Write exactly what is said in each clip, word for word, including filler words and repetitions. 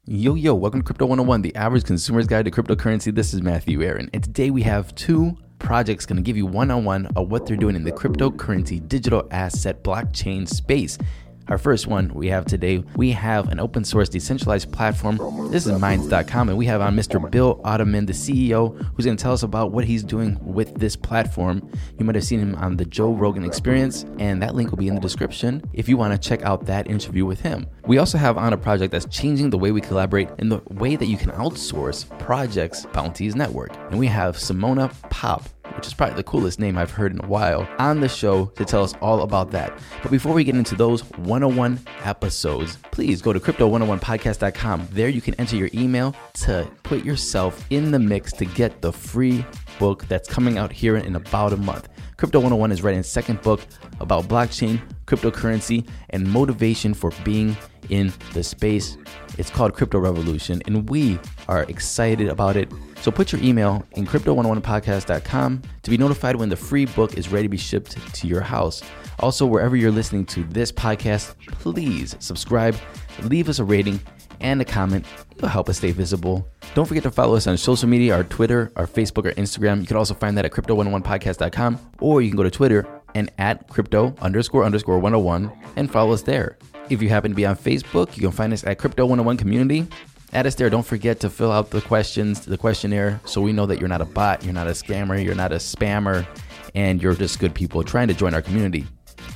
Yo, yo, welcome to Crypto one oh one, the average consumer's guide to cryptocurrency. This is Matthew Aaron, and today we have two projects going to give you one-on-one of what they're doing in the cryptocurrency digital asset blockchain space. Our first one we have today, we have an open source decentralized platform. This is Minds dot com, and we have on Mister Bill Ottoman, the C E O, who's going to tell us about what he's doing with this platform. You might have seen him on the Joe Rogan Experience, and that link will be in the description if you want to check out that interview with him. We also have on a project that's changing the way we collaborate and the way that you can outsource projects, Bounty's network. And we have Simona Pop, which is probably the coolest name I've heard in a while, on the show to tell us all about that. But before we get into those one oh one episodes, please go to crypto one oh one podcast dot com. There you can enter your email to put yourself in the mix to get the free book that's coming out here in about a month. Crypto one oh one is writing a second book about blockchain, cryptocurrency, and motivation for being in the space. It's called Crypto Revolution, and we are excited about it. So put your email in crypto one oh one podcast dot com to be notified when the free book is ready to be shipped to your house. Also, wherever you're listening to this podcast, please subscribe, leave us a rating and a comment. It'll help us stay visible. Don't forget to follow us on social media, our Twitter, our Facebook, or Instagram. You can also find that at crypto one oh one podcast dot com, or you can go to Twitter and at crypto underscore underscore 101 and follow us there. If you happen to be on Facebook, you can find us at Crypto one oh one Community. Add us there. Don't forget to fill out the questions, the questionnaire, so we know that you're not a bot, you're not a scammer, you're not a spammer, and you're just good people trying to join our community.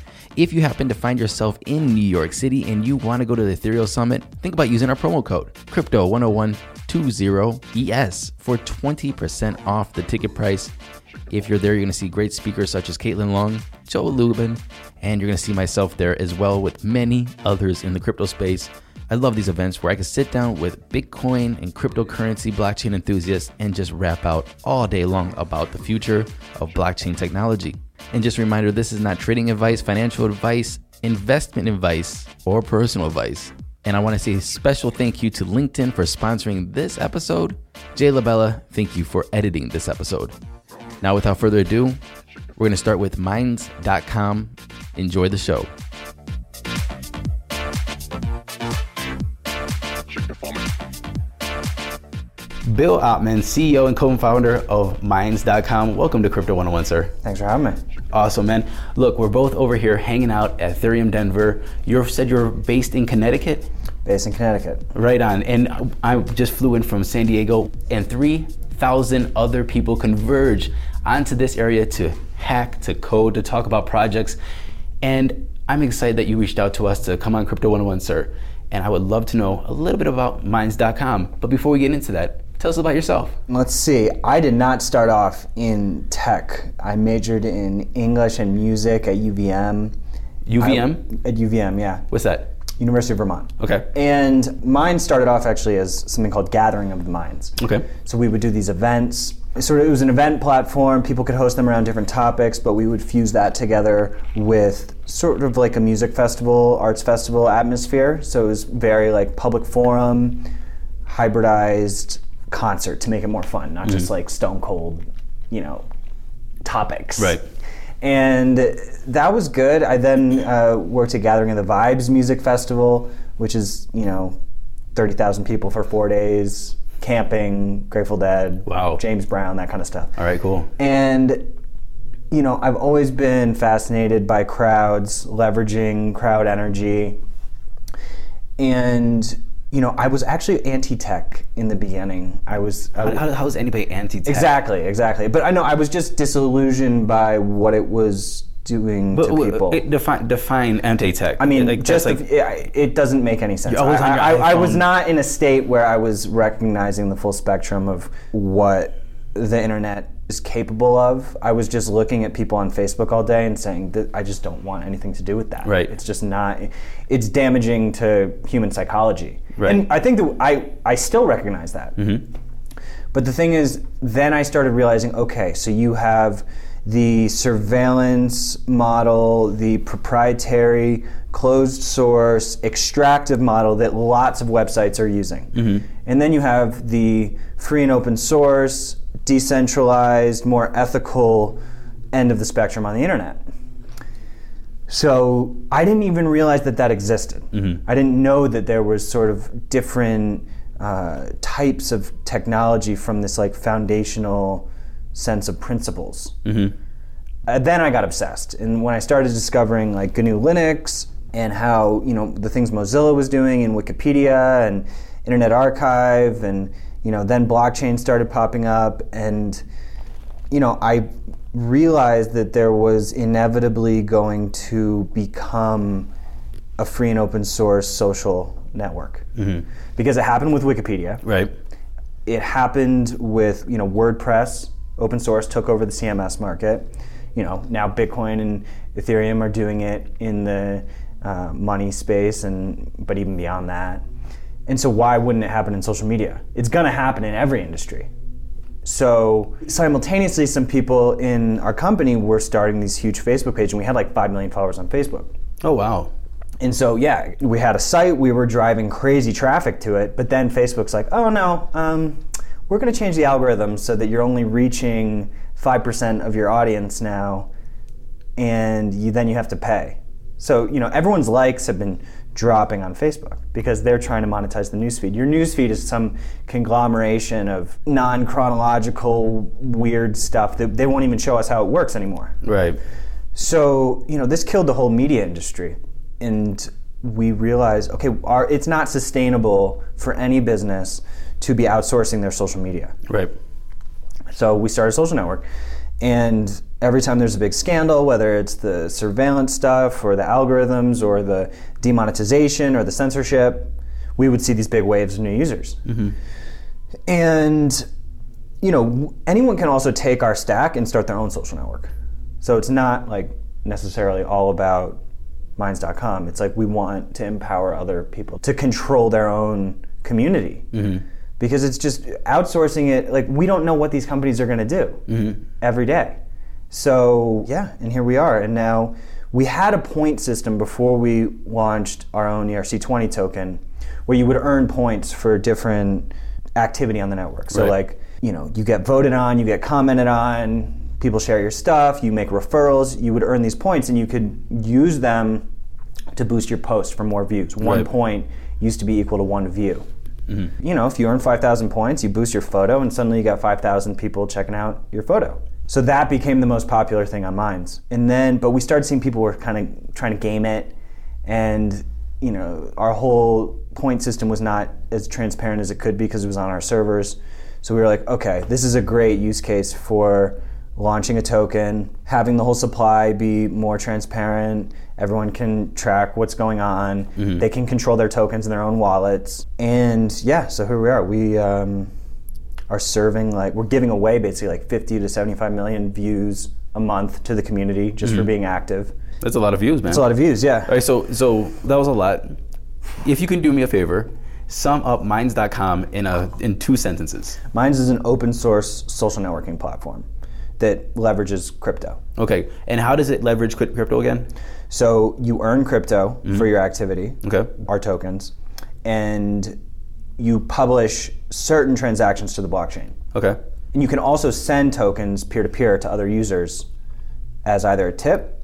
If you happen to find yourself in New York City and you want to go to the Ethereal Summit, think about using our promo code crypto one oh one twenty E S for twenty percent off the ticket price. If you're there, you're going to see great speakers such as Caitlin Long, Joe Lubin, and you're going to see myself there as well with many others in the crypto space. I love these events where I can sit down with Bitcoin and cryptocurrency blockchain enthusiasts and just rap out all day long about the future of blockchain technology. And just a reminder, this is not trading advice, financial advice, investment advice, or personal advice. And I want to say a special thank you to LinkedIn for sponsoring this episode. Jay LaBella, thank you for editing this episode. Now, without further ado, we're going to start with Minds dot com. Enjoy the show. Bill Ottoman, C E O and co-founder of Minds dot com. Welcome to Crypto one oh one, sir. Thanks for having me. Awesome, man. Look, we're both over here hanging out at Ethereum Denver. You said you're based in Connecticut? Based in Connecticut. Right on. And I just flew in from San Diego, and three thousand other people converge onto this area to hack, to code, to talk about projects. And I'm excited that you reached out to us to come on Crypto one oh one, sir. And I would love to know a little bit about Minds dot com. But before we get into that, tell us about yourself. Let's see. I did not start off in tech. I majored in English and music at U V M. U V M? I, at U V M, yeah. What's that? University of Vermont. Okay. And mine started off actually as something called Gathering of the Minds. Okay. So we would do these events. Sort of, it was an event platform. People could host them around different topics, but we would fuse that together with sort of like a music festival, arts festival atmosphere. So it was very like public forum, hybridized concert to make it more fun, not mm-hmm. just like stone cold, you know, topics. Right. And that was good. I then uh, worked at Gathering of the Vibes Music Festival, which is, you know, thirty thousand people for four days, camping, Grateful Dead, wow. James Brown, that kind of stuff. All right, cool. And, you know, I've always been fascinated by crowds, leveraging crowd energy. And, you know, I was actually anti-tech in the beginning. I was... I how, how is anybody anti-tech? Exactly, exactly. But I know I was just disillusioned by what it was doing but, to people. It, define, define anti-tech. I mean, like, just like, it, it doesn't make any sense. You're always I, on your I, I was iPhone. not in a state where I was recognizing the full spectrum of what the internet is capable of. I was just looking at people on Facebook all day and saying that I just don't want anything to do with that. Right. It's just not, it's damaging to human psychology. Right. And I think that I, I still recognize that. Mm-hmm. But the thing is, then I started realizing, okay, so you have the surveillance model, the proprietary, closed source, extractive model that lots of websites are using. Mm-hmm. And then you have the free and open source, decentralized, more ethical end of the spectrum on the internet. So I didn't even realize that that existed. Mm-hmm. I didn't know that there was sort of different uh, types of technology from this like foundational sense of principles. Mm-hmm. Uh, then I got obsessed, and when I started discovering like G N U Linux and how, you know, the things Mozilla was doing in Wikipedia and Internet Archive, and, you know, then blockchain started popping up, and, you know, I realized that there was inevitably going to become a free and open source social network. Mm-hmm. Because it happened with Wikipedia. Right. It happened with, you know, WordPress, open source, took over the C M S market. You know, now Bitcoin and Ethereum are doing it in the uh, money space, and but even beyond that. And so why wouldn't it happen in social media? It's gonna happen in every industry. So simultaneously, some people in our company were starting these huge Facebook pages, and we had like five million followers on Facebook. Oh, wow. And so, yeah, we had a site, we were driving crazy traffic to it, but then Facebook's like, oh no, um, we're gonna change the algorithm so that you're only reaching five percent of your audience now, and you, then you have to pay. So, you know, everyone's likes have been dropping on Facebook because they're trying to monetize the newsfeed. Your newsfeed is some conglomeration of non-chronological weird stuff that they won't even show us how it works anymore. Right. So, you know, this killed the whole media industry. And we realized, okay, our, it's not sustainable for any business to be outsourcing their social media. Right. So we started a social network, and every time there's a big scandal, whether it's the surveillance stuff or the algorithms or the demonetization or the censorship, we would see these big waves of new users. Mm-hmm. And, you know, anyone can also take our stack and start their own social network. So it's not like necessarily all about Minds dot com. It's like we want to empower other people to control their own community. Mm-hmm. Because it's just outsourcing it, like we don't know what these companies are going to do mm-hmm. every day. So yeah, and here we are. And now we had a point system before we launched our own E R C twenty token where you would earn points for different activity on the network. So right. like, you know, you get voted on, you get commented on, people share your stuff, you make referrals, you would earn these points and you could use them to boost your post for more views. One right. point used to be equal to one view. Mm-hmm. You know, if you earn five thousand points, you boost your photo, and suddenly you got five thousand people checking out your photo. So that became the most popular thing on Minds. And then, but we started seeing people were kind of trying to game it, and, you know, our whole point system was not as transparent as it could be because it was on our servers. So we were like, okay, this is a great use case for launching a token, having the whole supply be more transparent. Everyone can track what's going on. Mm-hmm. They can control their tokens in their own wallets. And yeah, so here we are. We um, are serving, like, we're giving away basically like fifty to seventy-five million views a month to the community just mm-hmm. for being active. That's a lot of views, man. That's a lot of views, yeah. All right, so so that was a lot. If you can do me a favor, sum up Minds dot com in a in two sentences. Minds is an open source social networking platform that leverages crypto. Okay, and how does it leverage crypto again? So you earn crypto mm-hmm. for your activity, okay. our tokens, and you publish certain transactions to the blockchain. Okay. And you can also send tokens peer-to-peer to other users as either a tip,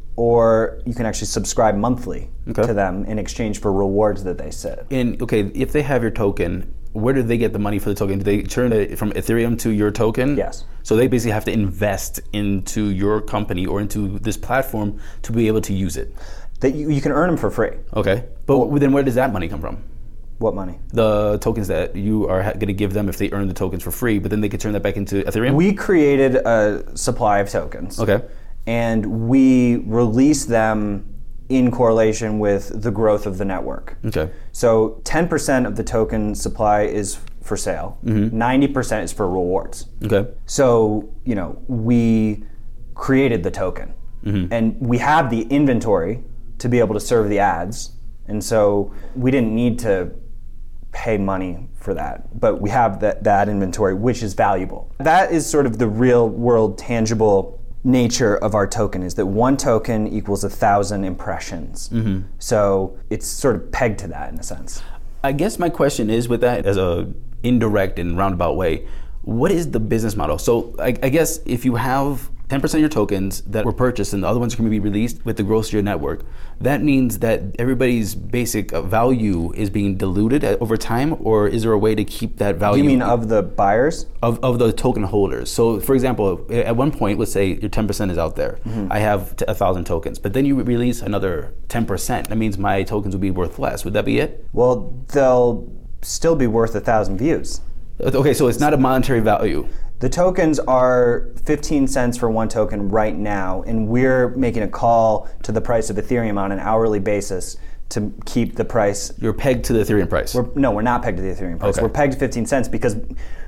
or you can actually subscribe monthly okay. to them in exchange for rewards that they set. And okay, if they have your token, where do they get the money for the token? Do they turn it from Ethereum to your token? Yes. So they basically have to invest into your company or into this platform to be able to use it. That you, you can earn them for free. Okay. But well, then where does that money come from? What money? The tokens that you are ha- going to give them if they earn the tokens for free, but then they could turn that back into Ethereum? We created a supply of tokens. Okay. And we release them in correlation with the growth of the network. Okay. So ten percent of the token supply is for sale. Mm-hmm. ninety percent is for rewards. Okay. So, you know, we created the token. Mm-hmm. And we have the inventory to be able to serve the ads. And so we didn't need to pay money for that. But we have that, that inventory, which is valuable. That is sort of the real world tangible nature of our token, is that one token equals a thousand impressions. Mm-hmm. So it's sort of pegged to that in a sense. I guess my question is, with that as a indirect and roundabout way, what is the business model? So I, I guess if you have ten percent of your tokens that were purchased and the other ones are going to be released with the growth of your network, that means that everybody's basic value is being diluted over time, or is there a way to keep that value? You mean of the buyers? Of, of the token holders. So for example, at one point, let's say your ten percent is out there. Mm-hmm. I have one thousand tokens, but then you release another ten percent. That means my tokens will be worth less. Would that be it? Well, they'll still be worth one thousand views. Okay, so it's not a monetary value. The tokens are fifteen cents for one token right now, and we're making a call to the price of Ethereum on an hourly basis to keep the price. You're pegged to the Ethereum price. We're, no, we're not pegged to the Ethereum price. Okay. We're pegged to fifteen cents because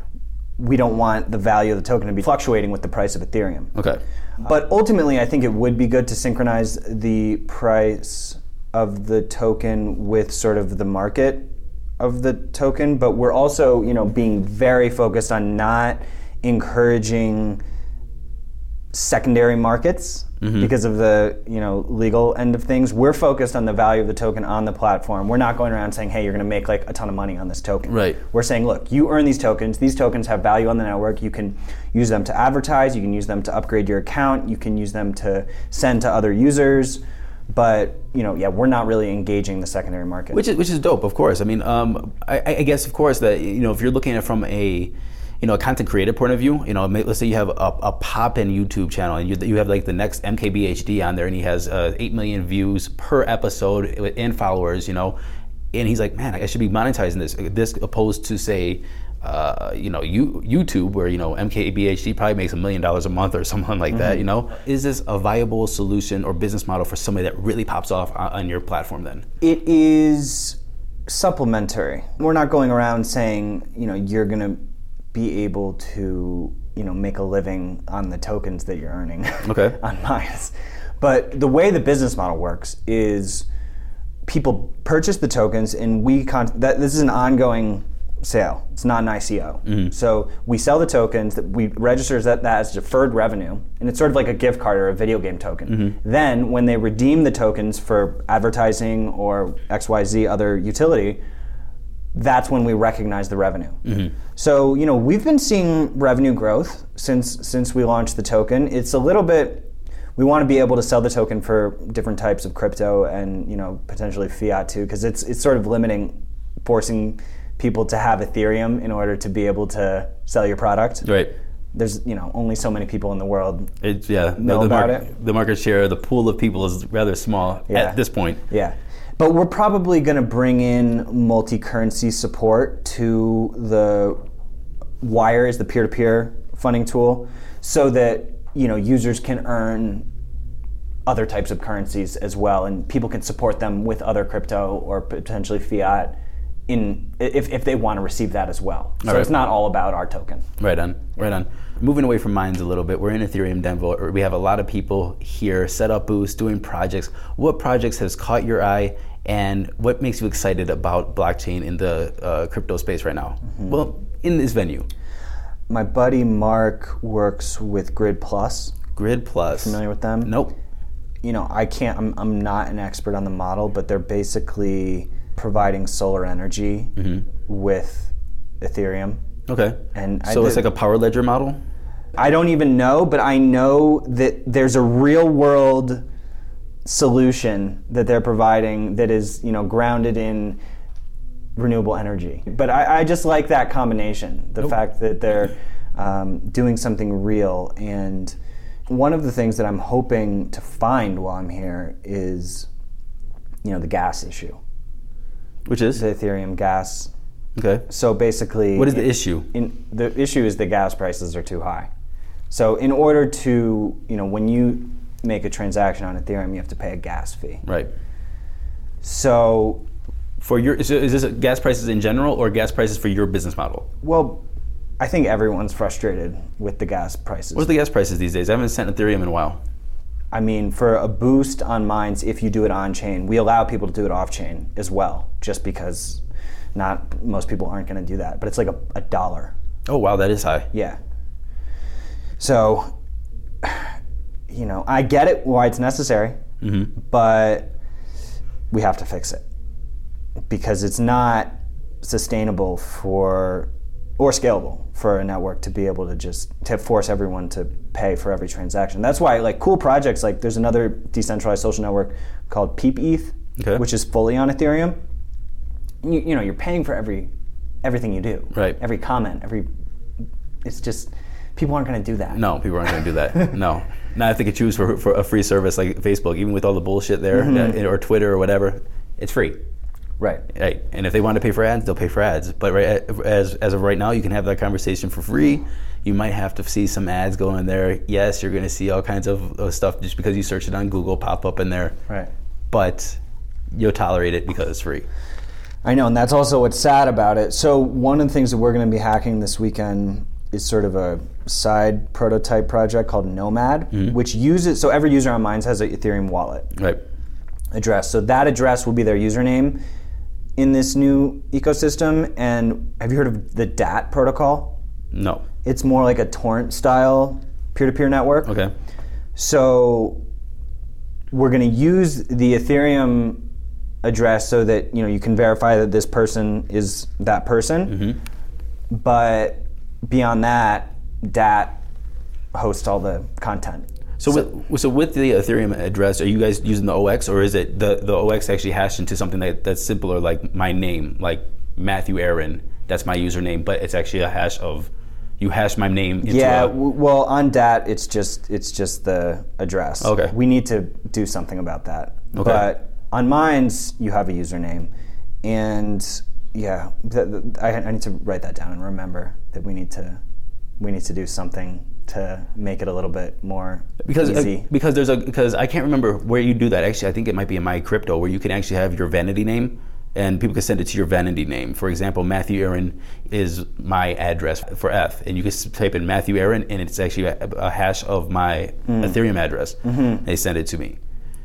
we don't want the value of the token to be fluctuating with the price of Ethereum. Okay. But ultimately, I think it would be good to synchronize the price of the token with sort of the market of the token, but we're also, you know, being very focused on not encouraging secondary markets mm-hmm. because of the, you know, legal end of things. We're focused on the value of the token on the platform. We're not going around saying, hey, you're going to make like a ton of money on this token. Right. We're saying, look, you earn these tokens. These tokens have value on the network. You can use them to advertise. You can use them to upgrade your account. You can use them to send to other users. But, you know, yeah, we're not really engaging the secondary market. Which is which is dope, of course. I mean, um, I, I guess, of course, that, you know, if you're looking at it from a, you know, a content creator point of view, you know, let's say you have a, a pop-in YouTube channel and you, you have like the next M K B H D on there and he has uh, eight million views per episode and followers, you know, and he's like, man, I should be monetizing this. This opposed to, say, uh, you know, you, YouTube, where, you know, M K B H D probably makes a million dollars a month or something like mm-hmm. that, you know? Is this a viable solution or business model for somebody that really pops off on, on your platform then? It is supplementary. We're not going around saying, you know, you're going to be able to, you know, make a living on the tokens that you're earning okay. on Mines. But the way the business model works is people purchase the tokens and we, con- that this is an ongoing sale. It's not an I C O. Mm-hmm. So we sell the tokens, that we register that, that as deferred revenue, and it's sort of like a gift card or a video game token. Mm-hmm. Then when they redeem the tokens for advertising or X Y Z other utility, that's when we recognize the revenue. Mm-hmm. So, you know, we've been seeing revenue growth since since we launched the token. It's a little bit, we want to be able to sell the token for different types of crypto and, you know, potentially fiat too, because it's it's sort of limiting, forcing people to have Ethereum in order to be able to sell your product. Right. There's, you know, only so many people in the world it's, yeah, know the, the about mar- it. The market share, the pool of people is rather small yeah. at this point. Yeah. But we're probably going to bring in multi-currency support to the Wires, the peer-to-peer funding tool, so that, you know, users can earn other types of currencies as well, and people can support them with other crypto or potentially fiat in if, if they want to receive that as well. So right. It's not all about our token. Right on, right on. Moving away from Mines a little bit, we're in Ethereum Denver. We have a lot of people here, set up booths, doing projects. What projects has caught your eye, and what makes you excited about blockchain in the uh, crypto space right now? Mm-hmm. Well, in this venue. My buddy Mark works with Grid Plus. Grid Plus. Familiar with them? Nope. You know, I can't, I'm, I'm not an expert on the model, but they're basically providing solar energy mm-hmm. with Ethereum. Okay. And so I, it's like a power ledger model? I don't even know, but I know that there's a real world solution that they're providing that is, you know, grounded in renewable energy. But I, I just like that combination, the nope. fact that they're um, doing something real. And one of the things that I'm hoping to find while I'm here is, you know, the gas issue. Which is? The Ethereum gas. Okay. So basically... What is the in, issue? In, the issue is the gas prices are too high. So in order to, you know, when you make a transaction on Ethereum, you have to pay a gas fee. Right. So... For your, is this gas prices in general or gas prices for your business model? Well, I think everyone's frustrated with the gas prices. What's the gas prices these days? I haven't sent Ethereum in a while. I mean, for a boost on Mines, if you do it on-chain, we allow people to do it off-chain as well, just because not most people aren't going to do that. But it's like a, a dollar. Oh, wow, that is high. Yeah. So, you know, I get it, why it's necessary, mm-hmm. but we have to fix it. Because it's not sustainable for or scalable for a network to be able to just to force everyone to pay for every transaction. That's why like cool projects like there's another decentralized social network called PeepEth, okay. which is fully on Ethereum. You, you know, you're paying for every everything you do, right? Every comment, every it's just people aren't going to do that. No, people aren't going to do that. No, now if they could choose for for a free service like Facebook, even with all the bullshit there, mm-hmm. or Twitter or whatever, it's free. Right. Right. And if they want to pay for ads, they'll pay for ads. But right, as as of right now, you can have that conversation for free. You might have to see some ads go in there. Yes, you're going to see all kinds of, of stuff just because you search it on Google pop up in there. Right. But you'll tolerate it because it's free. I know, and that's also what's sad about it. So one of the things that we're going to be hacking this weekend is sort of a side prototype project called Nomad, mm-hmm. which uses, so every user on Minds has an Ethereum wallet right. address. So that address will be their username in this new ecosystem. And have you heard of the D A T protocol? No. It's more like a torrent style peer-to-peer network. Okay. So we're going to use the Ethereum address so that you know you can verify that this person is that person. Mm-hmm. But beyond that, D A T hosts all the content. So, so, with, so with the Ethereum address, are you guys using the O X, or is it the, the O X actually hashed into something that, that's simpler, like my name, like Matthew Aaron, that's my username, but it's actually a hash of, you hash my name into yeah, a... w- well, on D A T, it's just it's just the address. Okay. We need to do something about that. Okay. But on Minds, you have a username. And yeah, th- th- I, I need to write that down and remember that we need to we need to do something to make it a little bit more because, easy. Uh, because there's a because I can't remember where you do that. Actually, I think it might be in My Crypto, where you can actually have your vanity name, and people can send it to your vanity name. For example, Matthew Aaron is my address for F, and you can type in Matthew Aaron, and it's actually a, a hash of my mm. Ethereum address. Mm-hmm. They send it to me.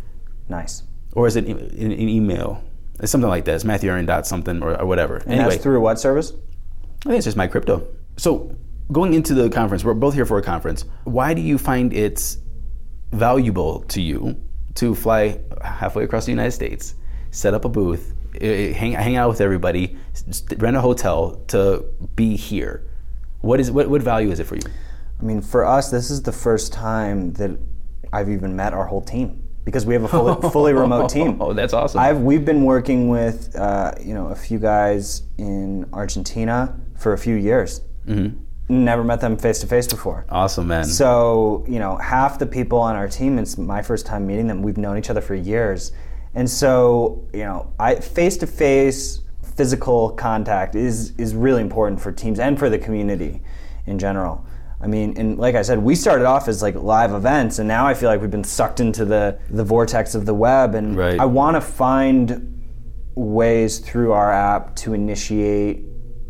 Nice. Or is it in an e- email? It's something like that. It's Matthew Aaron dot something or, or whatever. And anyway, that's through what service? I think it's just My Crypto. So going into the conference, we're both here for a conference. Why do you find it's valuable to you to fly halfway across the United States, set up a booth, hang, hang out with everybody, rent a hotel to be here? What is what, what value is it for you? I mean, for us, this is the first time that I've even met our whole team because we have a fully, fully remote team. Oh, that's awesome. I've we've been working with uh, you know a few guys in Argentina for a few years. Mm-hmm. Never met them face to face before. Awesome, man. So, you know, half the people on our team, it's my first time meeting them. We've known each other for years. And so, you know, I face to face physical contact is is really important for teams and for the community in general. I mean, and like I said, we started off as like live events, and now I feel like we've been sucked into the, the vortex of the web. And right. I want to find ways through our app to initiate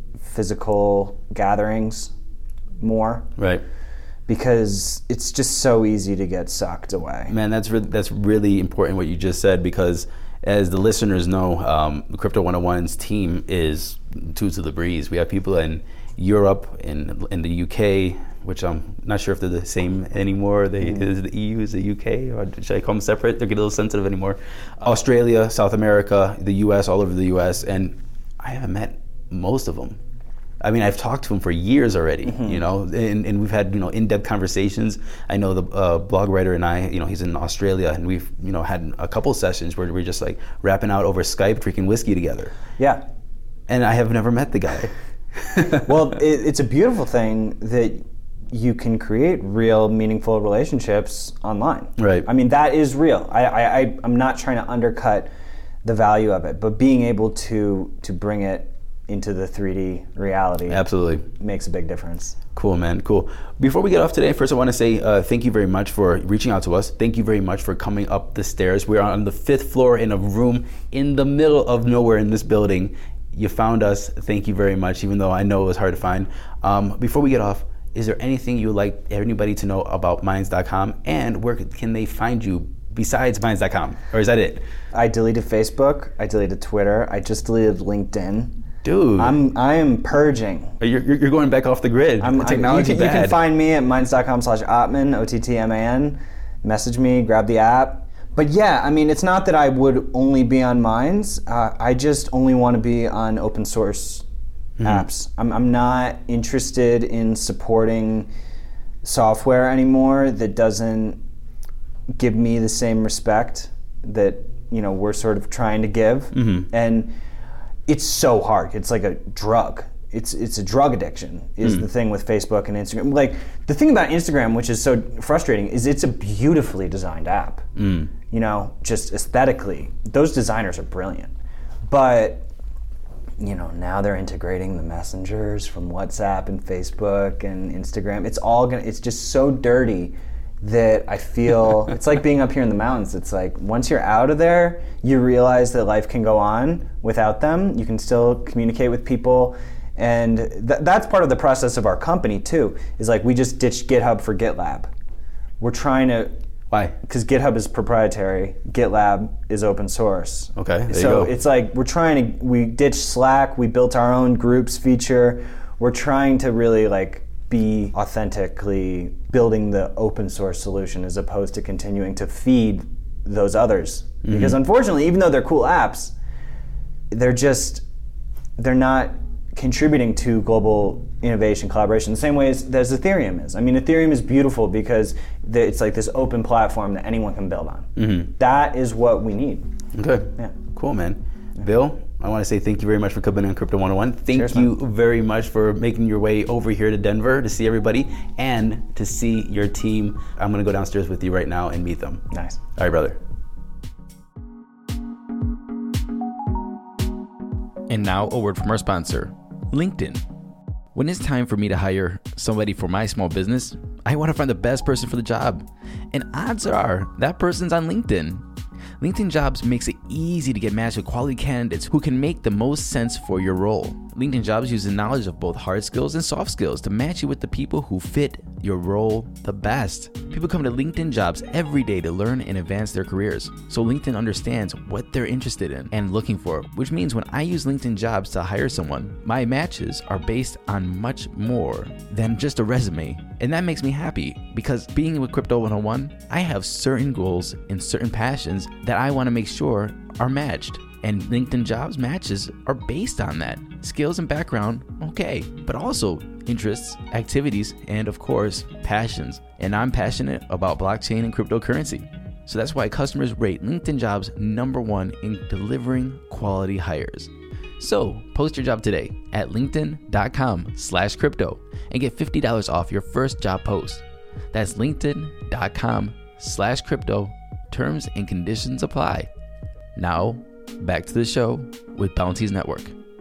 physical gatherings more, right? Because it's just so easy to get sucked away. Man, that's re- that's really important what you just said, because as the listeners know, um, Crypto one oh one's team is two to the breeze. We have people in Europe, in in the U K, which I'm not sure if they're the same anymore. They mm. Is the E U, is the U K, or should I call them separate? They're getting a little sensitive anymore. Australia, South America, the U S, all over the U S, and I haven't met most of them. I mean, I've talked to them for years already, mm-hmm. you know, and, and we've had, you know, in-depth conversations. I know the uh, blog writer and I, you know, he's in Australia, and we've, you know, had a couple sessions where we're just like rapping out over Skype, drinking whiskey together. Yeah. And I have never met the guy. Well, it, it's a beautiful thing that you can create real, meaningful relationships online. Right. I mean, that is real. I, I, I I'm not trying to undercut the value of it, but being able to to bring it into the three D reality absolutely makes a big difference. Cool, man, cool. Before we get off today, first I want to say uh, thank you very much for reaching out to us. Thank you very much for coming up the stairs. We're on the fifth floor in a room in the middle of nowhere in this building. You found us. Thank you very much, even though I know it was hard to find. Um, before we get off, is there anything you would like anybody to know about Minds dot com, and where can they find you besides Minds dot com? Or is that it? I deleted Facebook. I deleted Twitter. I just deleted LinkedIn. Dude, I'm I am purging. You're you're going back off the grid. I'm, the technology you, can, bad. you can find me at minds dot com slash Ottman, O T T M A N. Message me, grab the app. But yeah, I mean, it's not that I would only be on Minds. Uh, I just only want to be on open source mm-hmm. apps. I'm, I'm not interested in supporting software anymore that doesn't give me the same respect that, you know, we're sort of trying to give. Mm-hmm. And it's so hard. It's like a drug. It's it's a drug addiction is mm. the thing with Facebook and Instagram. Like, the thing about Instagram, which is so frustrating, is it's a beautifully designed app. Mm. You know, just aesthetically. Those designers are brilliant. But, you know, now they're integrating the messengers from WhatsApp and Facebook and Instagram. It's all gonna, it's just so dirty that I feel, it's like being up here in the mountains. It's like, once you're out of there, you realize that life can go on without them. You can still communicate with people. And th- that's part of the process of our company too, is like, we just ditched GitHub for GitLab. We're trying to... Why? Because GitHub is proprietary, GitLab is open source. Okay, there so you go. It's like, we're trying to, we ditched Slack, we built our own groups feature. We're trying to really like be authentically building the open source solution as opposed to continuing to feed those others. Mm-hmm. Because unfortunately, even though they're cool apps, they're just, they're not contributing to global innovation, collaboration, the same way as, as Ethereum is. I mean, Ethereum is beautiful because it's like this open platform that anyone can build on. Mm-hmm. That is what we need. Okay. Yeah. Cool, man. Yeah. Bill, I want to say thank you very much for coming on Crypto one oh one. Thank Cheers, you man. very much for making your way over here to Denver to see everybody and to see your team. I'm going to go downstairs with you right now and meet them. Nice. All right, brother. And now a word from our sponsor, LinkedIn. When it's time for me to hire somebody for my small business, I want to find the best person for the job. And odds are that person's on LinkedIn. LinkedIn Jobs makes it easy to get matched with quality candidates who can make the most sense for your role. LinkedIn Jobs uses knowledge of both hard skills and soft skills to match you with the people who fit your role the best. People come to LinkedIn Jobs every day to learn and advance their careers. So LinkedIn understands what they're interested in and looking for, which means when I use LinkedIn Jobs to hire someone, my matches are based on much more than just a resume. And that makes me happy because being with Crypto one oh one, I have certain goals and certain passions that I want to make sure are matched. And LinkedIn Jobs matches are based on that. Skills and background, okay, but also interests, activities, and of course, passions. And I'm passionate about blockchain and cryptocurrency. So that's why customers rate LinkedIn Jobs number one in delivering quality hires. So post your job today at linkedin.com slash crypto and get fifty dollars off your first job post. That's linkedin.com slash crypto. Terms and conditions apply. Now, back to the show with Bounties Network.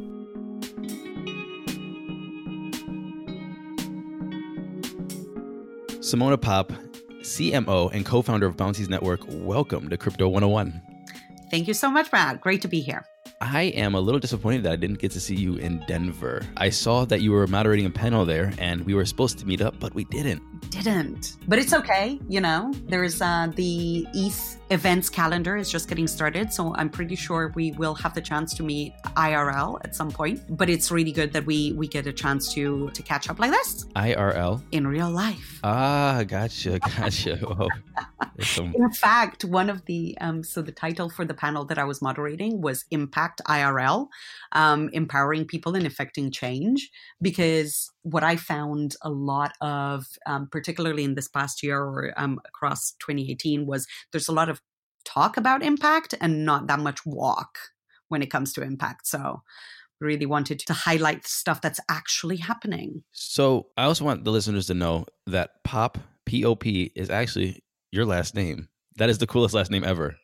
Simona Pop, C M O and co-founder of Bounties Network, welcome to Crypto one oh one. Thank you so much, Matt. Great to be here. I am a little disappointed that I didn't get to see you in Denver. I saw that you were moderating a panel there and we were supposed to meet up, but we didn't. Didn't. But it's okay, you know. There's uh, the E T H events calendar is just getting started, so I'm pretty sure we will have the chance to meet I R L at some point. But it's really good that we we get a chance to to catch up like this. I R L? In real life. Ah, gotcha, gotcha. Oh, some... In fact, one of the, um, so the title for the panel that I was moderating was Impact I R L, um, empowering people and affecting change, because what I found a lot of, um, particularly in this past year or um, across twenty eighteen, was there's a lot of talk about impact and not that much walk when it comes to impact. So really wanted to highlight stuff that's actually happening. So I also want the listeners to know that Pop, P O P, is actually your last name. That is the coolest last name ever.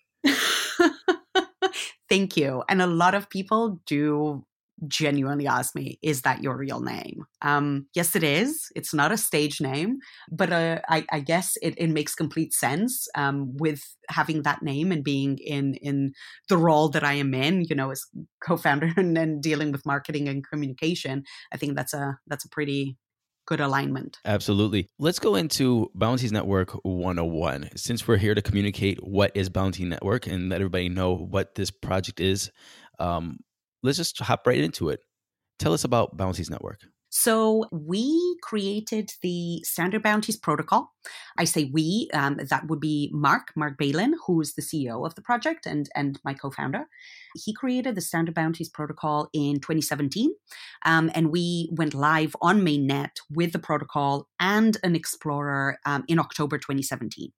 Thank you. And a lot of people do genuinely ask me, is that your real name? Um, yes, it is. It's not a stage name, but uh, I, I guess it, it makes complete sense um, with having that name and being in in the role that I am in, you know, as co-founder and, and dealing with marketing and communication. I think that's a that's a pretty good alignment. Absolutely. Let's go into Bounties Network one oh one. Since we're here to communicate what is Bounty Network and let everybody know what this project is, um, let's just hop right into it. Tell us about Bounties Network. So we created the Standard Bounties protocol. I say we, um, that would be Mark, Mark Balin, who is the C E O of the project and, and my co-founder. He created the Standard Bounties protocol in twenty seventeen. Um, and we went live on mainnet with the protocol and an Explorer um, in October twenty seventeen.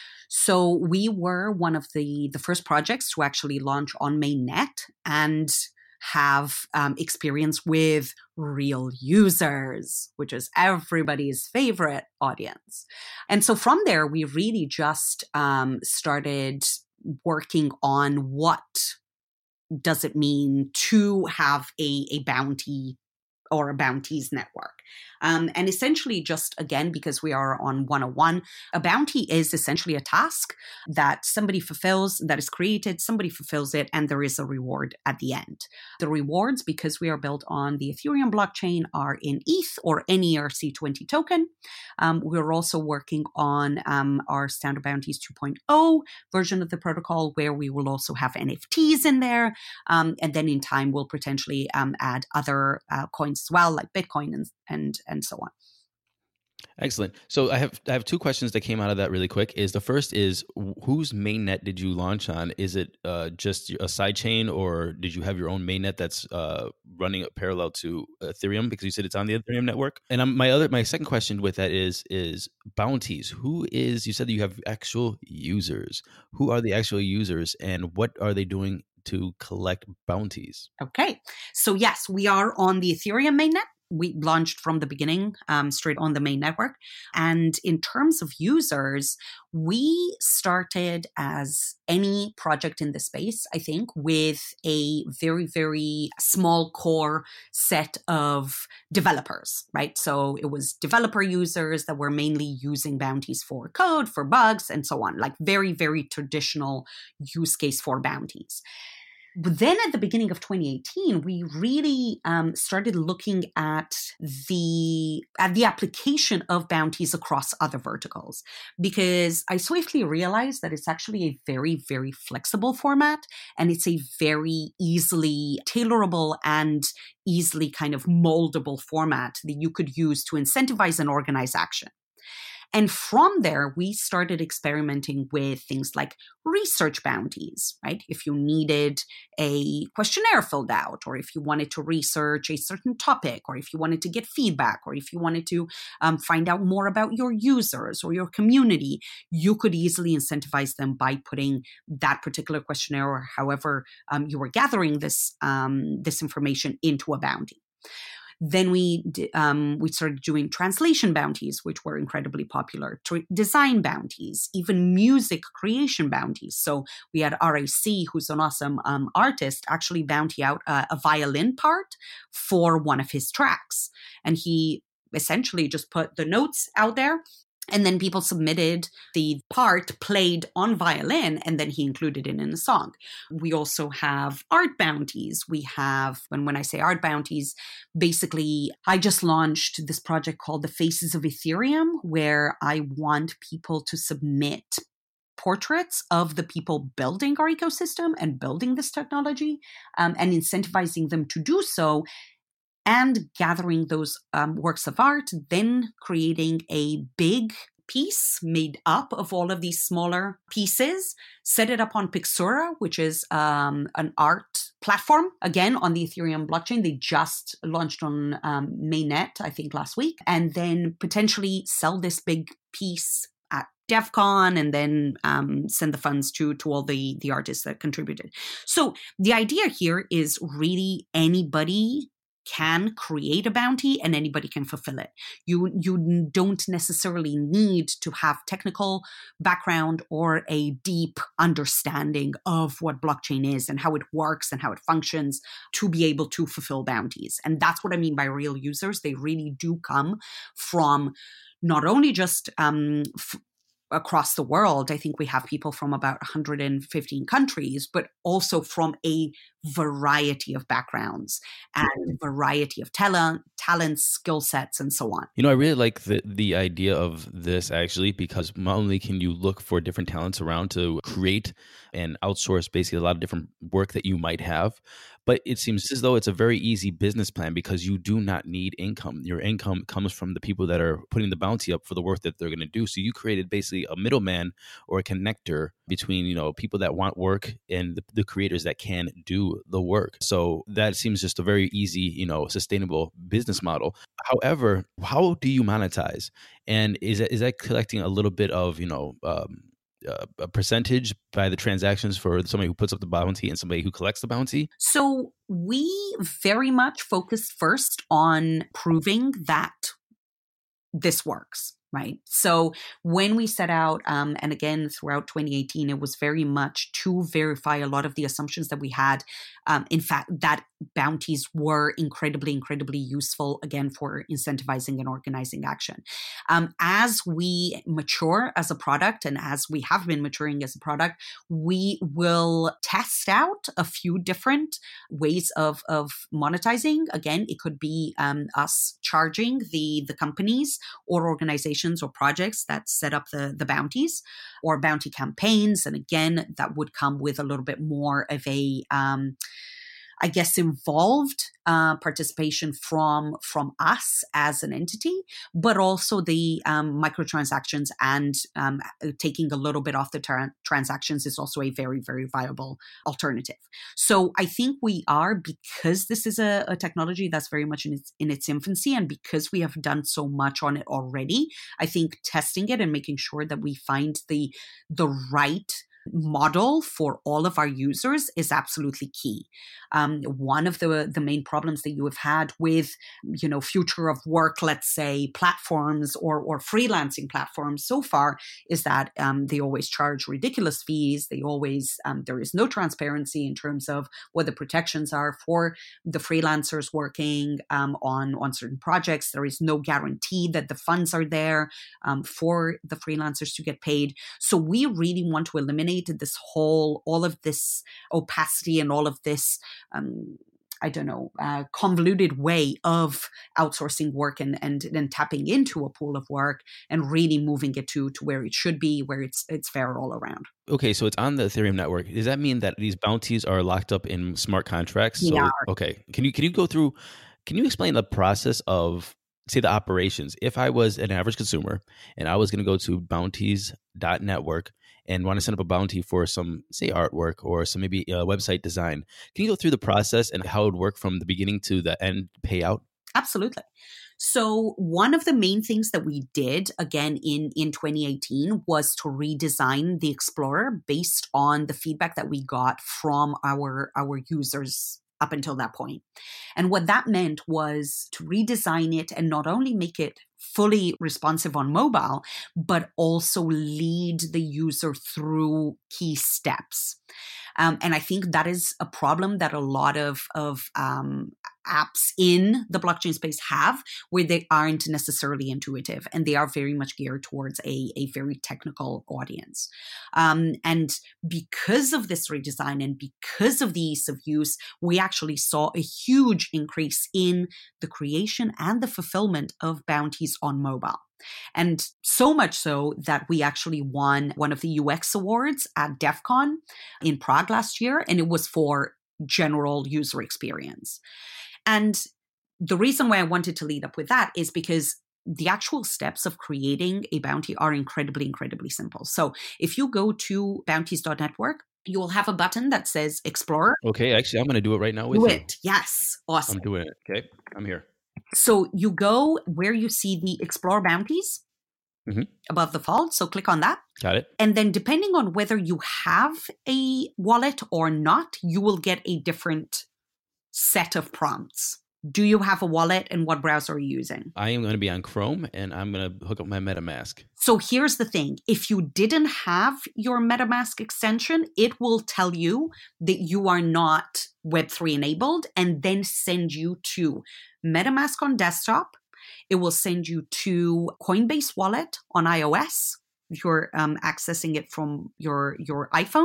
So we were one of the, the first projects to actually launch on mainnet and have um, experience with real users, which is everybody's favorite audience. And so from there, we really just um, started working on what does it mean to have a, a bounty or a bounties network. Um, and essentially just, again, because we are on one oh one, a bounty is essentially a task that somebody fulfills, that is created, somebody fulfills it, and there is a reward at the end. The rewards, because we are built on the Ethereum blockchain, are in E T H or an E R C twenty token. Um, we're also working on um, our Standard Bounties two point oh version of the protocol, where we will also have N F Ts in there. Um, and then in time, we'll potentially um, add other uh, coins as well, like Bitcoin and and and so on. Excellent. So I have I have two questions that came out of that really quick. Is the first is whose mainnet did you launch on? Is it uh, just a sidechain, or did you have your own mainnet that's uh, running parallel to Ethereum? Because you said it's on the Ethereum network. And I'm, my other my second question with that is is bounties. Who is? You said that you have actual users. Who are the actual users, and what are they doing to collect bounties? Okay. So yes, we are on the Ethereum mainnet. We launched from the beginning, um, straight on the main network. And in terms of users, we started as any project in the space, I think, with a very, very small core set of developers, right? So it was developer users that were mainly using bounties for code, for bugs, and so on, like very, very traditional use case for bounties. But then at the beginning of twenty eighteen, we really um, started looking at the at the application of bounties across other verticals, because I swiftly realized that it's actually a very, very flexible format, and it's a very easily tailorable and easily kind of moldable format that you could use to incentivize and organize action. And from there, we started experimenting with things like research bounties, right? If you needed a questionnaire filled out, or if you wanted to research a certain topic, or if you wanted to get feedback, or if you wanted to um, find out more about your users or your community, you could easily incentivize them by putting that particular questionnaire, or however um, you were gathering this, um, this information, into a bounty. Then we um, we started doing translation bounties, which were incredibly popular, T- design bounties, even music creation bounties. So we had R A C, who's an awesome um, artist, actually bounty out uh, a violin part for one of his tracks. And he essentially just put the notes out there, and then people submitted the part played on violin, and then he included it in a song. We also have art bounties. We have, and when I say art bounties, basically, I just launched this project called The Faces of Ethereum, where I want people to submit portraits of the people building our ecosystem and building this technology, um, and incentivizing them to do so, and gathering those um, works of art, then creating a big piece made up of all of these smaller pieces, set it up on Pixura, which is um, an art platform, again, on the Ethereum blockchain. They just launched on um, mainnet, I think, last week, and then potentially sell this big piece at DEF CON, and then um, send the funds to, to all the, the artists that contributed. So the idea here is really anybody can create a bounty and anybody can fulfill it. You you don't necessarily need to have technical background or a deep understanding of what blockchain is and how it works and how it functions to be able to fulfill bounties. And that's what I mean by real users. They really do come from not only just um, f- across the world. I think we have people from about one hundred fifteen countries, but also from a variety of backgrounds and variety of talent, talents, skill sets, and so on. You know, I really like the the idea of this, actually, because not only can you look for different talents around to create and outsource basically a lot of different work that you might have, But it seems as though it's a very easy business plan because you do not need income. Your income comes from the people that are putting the bounty up for the work that they're going to do. So you created basically a middleman or a connector between, you know, people that want work and the, the creators that can do the work. So that seems just a very easy, you know, sustainable business model. However, how do you monetize? And is that, is that collecting a little bit of, you know, um, uh, a percentage by the transactions for somebody who puts up the bounty and somebody who collects the bounty? So we very much focused first on proving that this works, right? So when we set out, um, and again, throughout twenty eighteen, it was very much to verify a lot of the assumptions that we had. Um, in fact, that bounties were incredibly, incredibly useful, again, for incentivizing and organizing action. Um, as we mature as a product, and as we have been maturing as a product, we will test out a few different ways of, of monetizing. Again, it could be um, us charging the, the companies or organizations or projects that set up the, the bounties or bounty campaigns. And again, that would come with a little bit more of a, um, I guess, involved uh, participation from from us as an entity, but also the um, microtransactions and um, taking a little bit off the tra- transactions is also a very, very viable alternative. So I think we are, because this is a, a technology that's very much in its, in its infancy, and because we have done so much on it already, I think testing it and making sure that we find the the right model for all of our users is absolutely key. Um, one of the, the main problems that you have had with, you know, future of work, let's say platforms or, or freelancing platforms so far is that um, they always charge ridiculous fees. They always, um, there is no transparency in terms of what the protections are for the freelancers working um, on, on certain projects. There is no guarantee that the funds are there um, for the freelancers to get paid. So we really want to eliminate this whole, all of this opacity and all of this, um, I don't know, uh, convoluted way of outsourcing work and, and and tapping into a pool of work and really moving it to to where it should be, where it's it's fair all around. Okay, so it's on the Ethereum network. Does that mean that these bounties are locked up in smart contracts? They so, are. Okay, can you can you go through? Can you explain the process of, say, the operations? If I was an average consumer and I was going to go to bounties dot network and want to set up a bounty for some, say, artwork or some maybe uh, website design, can you go through the process and how it would work from the beginning to the end payout? Absolutely. So one of the main things that we did, again, in, in twenty eighteen was to redesign the Explorer based on the feedback that we got from our, our users up until that point. And what that meant was to redesign it and not only make it fully responsive on mobile, but also lead the user through key steps. Um, and I think that is a problem that a lot of, of um, apps in the blockchain space have, where they aren't necessarily intuitive and they are very much geared towards a, a very technical audience. Um, and because of this redesign and because of the ease of use, we actually saw a huge increase in the creation and the fulfillment of bounties on mobile. And so much so that we actually won one of the U X awards at DEF CON in Prague last year, and it was for general user experience. And the reason why I wanted to lead up with that is because the actual steps of creating a bounty are incredibly, incredibly simple. So if you go to bounties dot network, you will have a button that says Explorer. Okay, actually, I'm going to do it right now with Do you. it. Yes. Awesome. I'm doing it. Okay, I'm here. So you go where you see the Explore bounties mm-hmm. above the fold. So click on that. Got it. And then depending on whether you have a wallet or not, you will get a different set of prompts. Do you have a wallet and what browser are you using? I am going to be on Chrome and I'm going to hook up my MetaMask. So here's the thing. If you didn't have your MetaMask extension, it will tell you that you are not Web three enabled and then send you to MetaMask on desktop. It will send you to Coinbase Wallet on iOS if you're um, accessing it from your, your iPhone,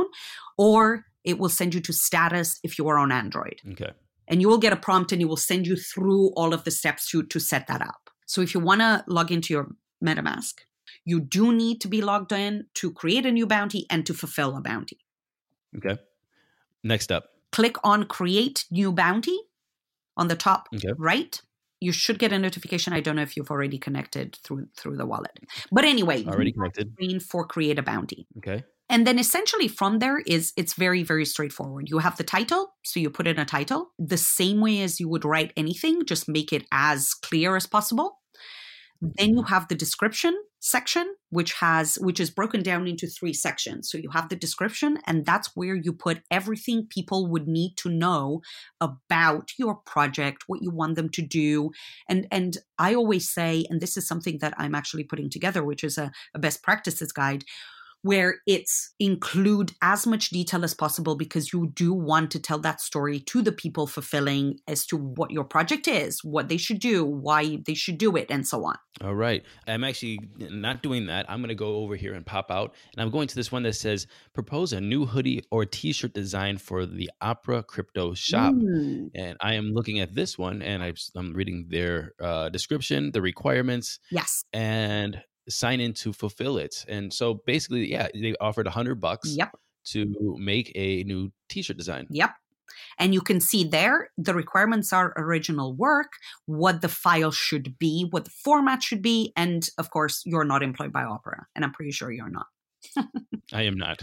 or it will send you to Status if you are on Android. Okay. And you will get a prompt and it will send you through all of the steps to, to set that up. So if you want to log into your MetaMask, you do need to be logged in to create a new bounty and to fulfill a bounty. Okay. Next up. click on Create New Bounty on the top Okay. right. You should get a notification. I don't know if you've already connected through through the wallet. But anyway, Already you connected. screen for Create a Bounty. Okay. And then essentially from there is it's very, very straightforward. You have the title, so you put in a title the same way as you would write anything, just make it as clear as possible. Then you have the description section, which has which is broken down into three sections. So you have the description, and that's where you put everything people would need to know about your project, what you want them to do. And and I always say, and this is something that I'm actually putting together, which is a, a best practices guide, where it's include as much detail as possible, because you do want to tell that story to the people fulfilling as to what your project is, what they should do, why they should do it, and so on. All right. I'm actually not doing that. I'm going to go over here and pop out, and I'm going to this one that says, propose a new hoodie or t-shirt design for the Opera Crypto shop. Mm. And I am looking at this one, and I've, I'm reading their uh, description, the requirements, Yes. and sign in to fulfill it. And so basically, yeah, they offered a hundred bucks Yep. to make a new t-shirt design. Yep. And you can see there, the requirements are original work, what the file should be, what the format should be. And of course, you're not employed by Opera. And I'm pretty sure you're not. I am not.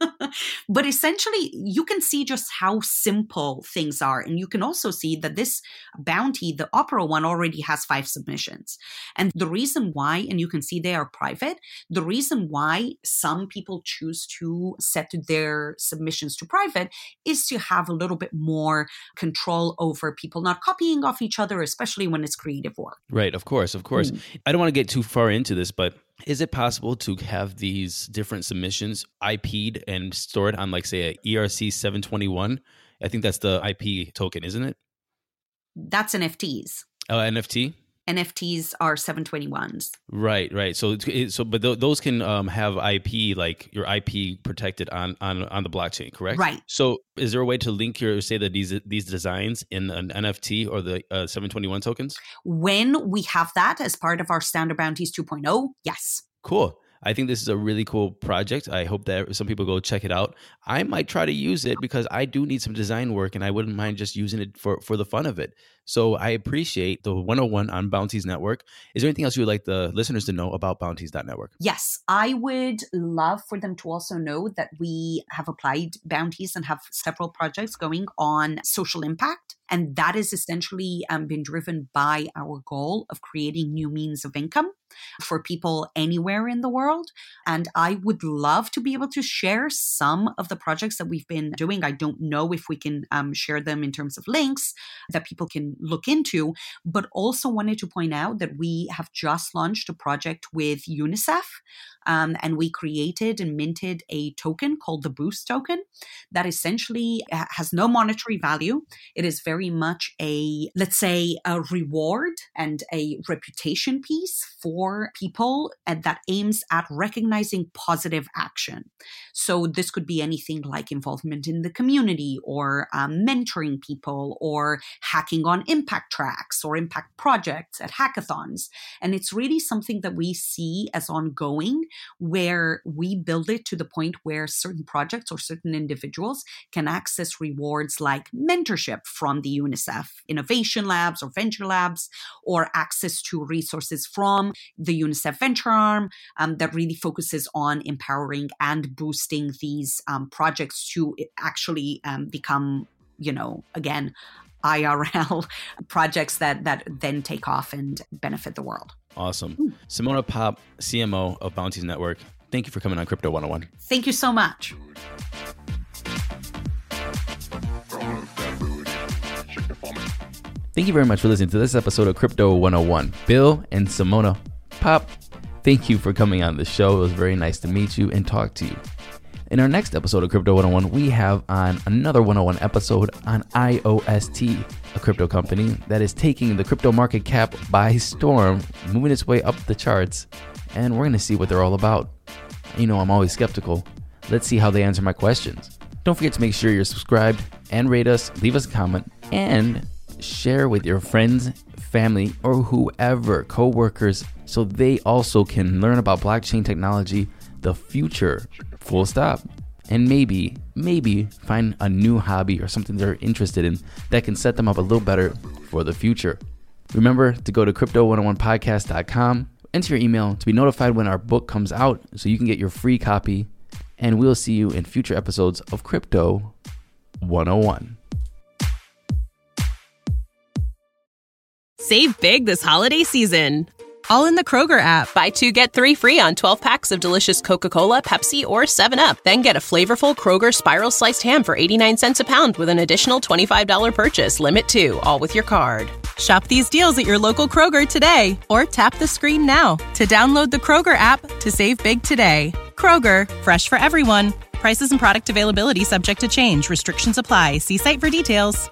But essentially, you can see just how simple things are. And you can also see that this bounty, the Opera one, already has five submissions. And the reason why, and you can see they are private, the reason why some people choose to set their submissions to private is to have a little bit more control over people not copying off each other, especially when it's creative work. Right. Of course. Of course. Mm. I don't want to get too far into this, but is it possible to have these different submissions I P'd and stored on, like, say, a E R C seven twenty-one? I think that's the I P token, isn't it? That's N F Ts. Oh, N F T? N F Ts are seven twenty-ones. Right, right. So, it, so, but th- those can um, have I P, like your I P protected on, on on the blockchain, correct? Right. So, is there a way to link your, say that these these designs in an N F T or the uh, seven twenty-one tokens? When we have that as part of our Standard Bounties two point oh, yes. Cool. I think this is a really cool project. I hope that some people go check it out. I might try to use it because I do need some design work, and I wouldn't mind just using it for, for the fun of it. So I appreciate the one oh one on Bounties Network. Is there anything else you would like the listeners to know about Bounties dot network? Yes, I would love for them to also know that we have applied bounties and have several projects going on social impact. And that is essentially um, been driven by our goal of creating new means of income for people anywhere in the world. And I would love to be able to share some of the projects that we've been doing. I don't know if we can um, share them in terms of links that people can look into, but also wanted to point out that we have just launched a project with UNICEF. Um, and we created and minted a token called the Boost token that essentially has no monetary value. It is very much a, let's say, a reward and a reputation piece for people and that aims at recognizing positive action. So this could be anything like involvement in the community or um, mentoring people or hacking on impact tracks or impact projects at hackathons. And it's really something that we see as ongoing, where we build it to the point where certain projects or certain individuals can access rewards like mentorship from the UNICEF Innovation Labs or Venture Labs, or access to resources from the UNICEF Venture Arm um, that really focuses on empowering and boosting these um, projects to actually um, become, you know, again, I R L projects that that then take off and benefit the world. Awesome. Ooh. Simona Popp, C M O of Bounties Network, thank you for coming on Crypto one oh one. Thank you so much. Thank you very much for listening to this episode of Crypto one oh one. Bill and Simona Popp, thank you for coming on the show. It was very nice to meet you and talk to you. In our next episode of Crypto one oh one, we have on another one oh one episode on I O S T, a crypto company that is taking the crypto market cap by storm, moving its way up the charts, and we're going to see what they're all about. You know, I'm always skeptical. Let's see how they answer my questions. Don't forget to make sure you're subscribed and rate us, leave us a comment, and share with your friends, family, or whoever, co-workers, so they also can learn about blockchain technology, the future. Full stop. and maybe, maybe find a new hobby or something they're interested in that can set them up a little better for the future. Remember to go to crypto one oh one podcast dot com, enter your email to be notified when our book comes out so you can get your free copy, and we'll see you in future episodes of Crypto one oh one. Save big this holiday season, all in the Kroger app. Buy two, get three free on twelve packs of delicious Coca-Cola, Pepsi, or seven up. Then get a flavorful Kroger Spiral Sliced Ham for eighty-nine cents a pound with an additional twenty-five dollars purchase. Limit two, all with your card. Shop these deals at your local Kroger today, or tap the screen now to download the Kroger app to save big today. Kroger, fresh for everyone. Prices and product availability subject to change. Restrictions apply. See site for details.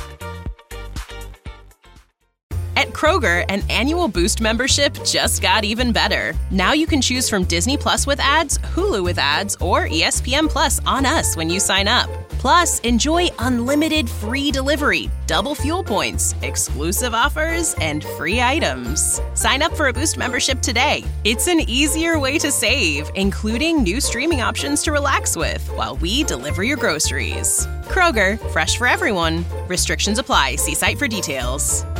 At Kroger, an annual Boost membership just got even better. Now you can choose from Disney Plus with ads, Hulu with ads, or E S P N Plus on us when you sign up. Plus, enjoy unlimited free delivery, double fuel points, exclusive offers, and free items. Sign up for a Boost membership today. It's an easier way to save, including new streaming options to relax with while we deliver your groceries. Kroger, fresh for everyone. Restrictions apply. See site for details.